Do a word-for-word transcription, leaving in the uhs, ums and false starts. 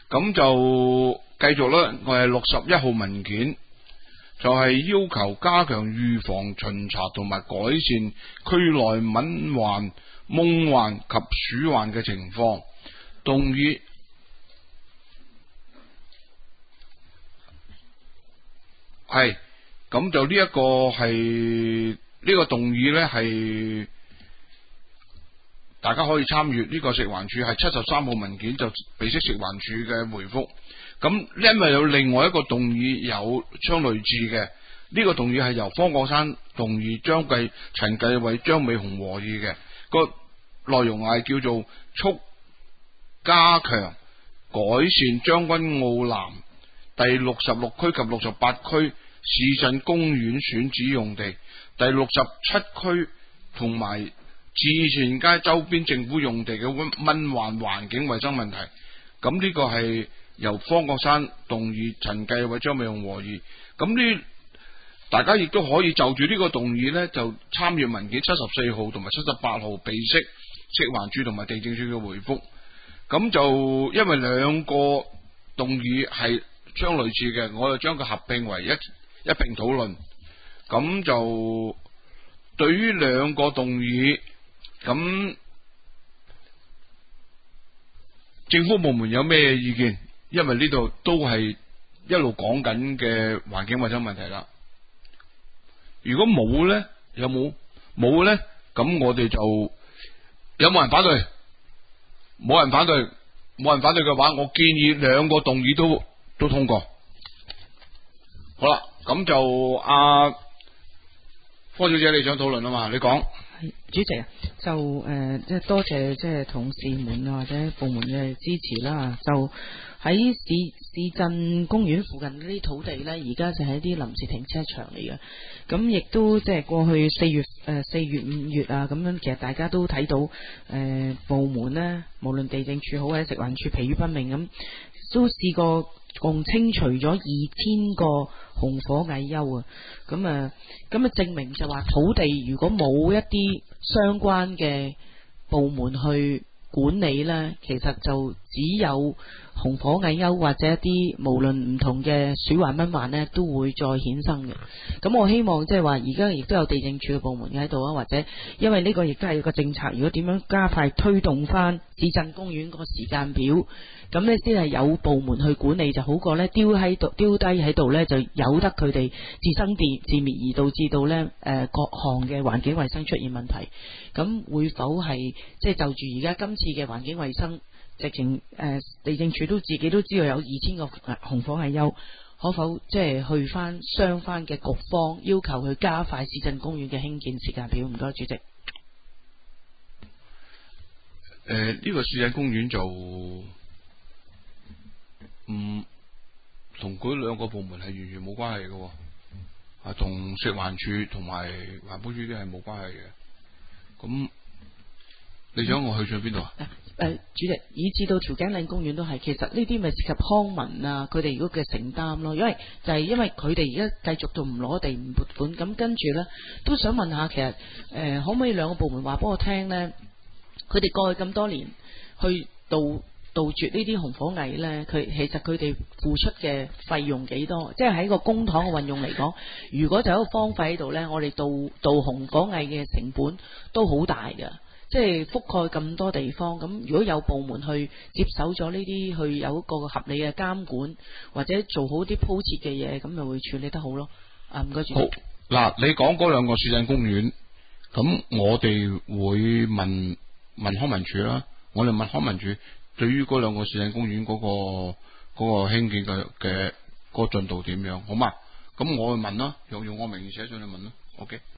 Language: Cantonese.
咁就繼續啦，我係六十一號文件，就係、是、要求加強預防巡查同埋改善區內蚊患、蚊患及鼠患嘅情況。動議係咁就呢一個係呢、這個動議呢係大家可以參與。呢、這個食環署係七十三號文件，就備悉食環署嘅回覆。咁因為有另外一個動議有相類似嘅，呢、這個動議係由方國珊動議，張繼陳繼偉、張美雄和議嘅，個內容係叫做促加強改善將軍澳南第六十六區及六十八區市鎮公園選址用地、第六十七區同埋志善街周邊政府用地嘅蚊患環境衛生問題。咁呢個係由方國珊動議，陳繼偉、張美雄和議。咁呢，大家亦都可以就住呢個動議呢，就參與文件七十四號同埋七十八號備悉食環署同埋地政署嘅回覆。咁就因為兩個動議係相類似嘅，我就將佢合併為一一併討論。咁就對於兩個動議，咁政府部門有咩意見？因為呢度都係一路講緊嘅環境衛生問題啦。如果冇呢，有冇冇呢？咁我哋就有冇人反對？冇人反對，冇人反對嘅話，我建議兩個動議都都通過。好啦，咁就阿方小姐你想討論啊嘛？你講。 主席啊，就誒即係多謝即係同事們啊或者部門嘅支持啦。就喺市市鎮公園附近呢啲土地呢，而家就係一啲臨時停車場嚟嘅。咁亦都即係過去四月誒四月五月啊咁樣，其實大家都睇到誒、呃、部門呢，無論地政處好或者食環署疲於奔命咁，都試過共清除咗二千個紅火蟻丘啊。咁啊咁啊證明就話土地如果冇一啲相關嘅部門去管理呢，其實就只有紅火蟻丘或者一啲無論唔同嘅鼠患蚊患呢都會再衍生嘅。咁我希望即係話而家亦都有地政處嘅部門喺度啊，或者因為呢個亦都係一個政策，如果點樣加快推動翻市鎮公園個時間表，咁呢先係有部門去管理就好過呢丟喺度丟低喺度呢，就由得佢哋自生自自滅，而導致到呢誒、呃、各項嘅環境衛生出現問題。咁會否係即係就住而家今次嘅環境衛生？直情誒、呃、地政署都自己都知道有二千個紅火蟻丘，可否即係去翻相關嘅局方要求佢加快市鎮公園嘅興建時間表？唔該，主席。誒、 呃，呢、這個市鎮公園就唔同嗰兩個部門係完全冇關係嘅，啊，同食環署同埋環保署啲係冇關係嘅。咁你想我去上邊度啊？ 誒、呃，主席，以至到調景嶺公園都係，其實呢啲咪涉及康文啊，佢哋如果嘅承擔咯，因為就係因為佢哋而家繼續到唔攞地唔撥款，咁跟住呢，都想問下，其實誒、呃、可唔可以兩個部門話俾我聽呢？佢哋過去咁多年去杜杜絕呢啲紅火蟻呢，佢其實佢哋付出嘅費用幾多？即係喺個公帑嘅運用嚟講，如果就喺個荒廢喺度呢，我哋杜杜紅火蟻嘅成本都好大㗎。即係覆蓋咁多地方，咁如果有部門去接手咗呢啲，去有一個合理嘅監管，或者做好啲鋪設嘅嘢，咁咪會處理得好咯。啊，唔該主席。好， 嗱，你講嗰兩個市鎮公園，咁我哋會問問康文署啦。我哋問康文署對於嗰兩個市鎮公園嗰、嗰個嗰、嗰個興建嘅嘅嗰個進度點樣，好嘛？咁我去問啦，用用我名義寫上去問啦。OK。